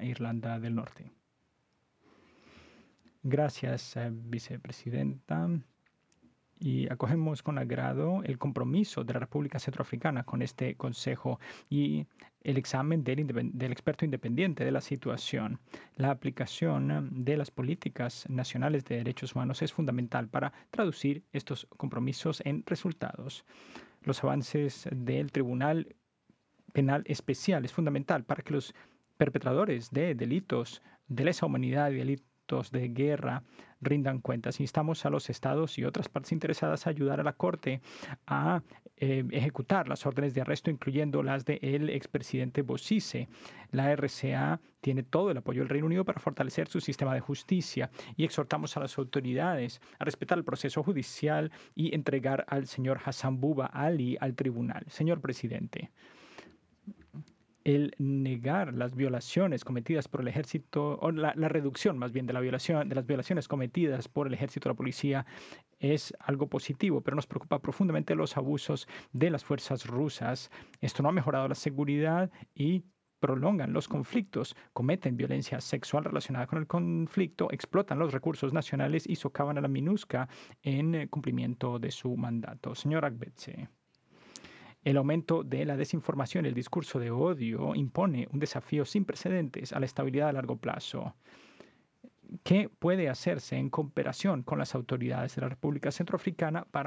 Irlanda del Norte. Gracias, vicepresidenta. Y acogemos con agrado el compromiso de la República Centroafricana con este Consejo y el examen del experto independiente de la situación. La aplicación de las políticas nacionales de derechos humanos es fundamental para traducir estos compromisos en resultados. Los avances del Tribunal Penal Especial es fundamental para que los perpetradores de delitos de lesa humanidad y delitos de guerra rindan cuentas. Instamos a los estados y otras partes interesadas a ayudar a la Corte a ejecutar las órdenes de arresto, incluyendo las del expresidente Bozizé. La RCA tiene todo el apoyo del Reino Unido para fortalecer su sistema de justicia y exhortamos a las autoridades a respetar el proceso judicial y entregar al señor Hassan Buba Ali al tribunal. Señor presidente, el negar las violaciones cometidas por el ejército, o la reducción más bien de las violaciones cometidas por el ejército o la policía es algo positivo, pero nos preocupa profundamente los abusos de las fuerzas rusas. Esto no ha mejorado la seguridad y prolongan los conflictos, cometen violencia sexual relacionada con el conflicto, explotan los recursos nacionales y socavan a la MINUSCA en cumplimiento de su mandato. Señor Agbetse. El aumento de la desinformación y el discurso de odio impone un desafío sin precedentes a la estabilidad a largo plazo. ¿Qué puede hacerse en cooperación con las autoridades de la República Centroafricana para